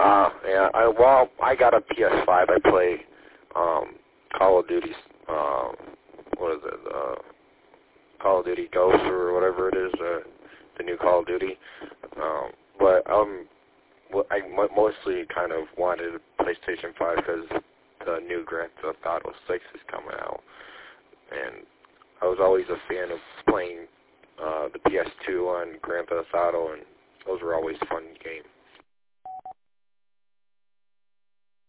Yeah. I got a PS5. I play Call of Duty. What is it? Call of Duty Ghosts or whatever it is. The new Call of Duty. But I mostly kind of wanted a PlayStation 5 because the new Grand Theft Auto 6 is coming out, and I was always a fan of playing the PS2 on Grand Theft Auto, and those were always fun games.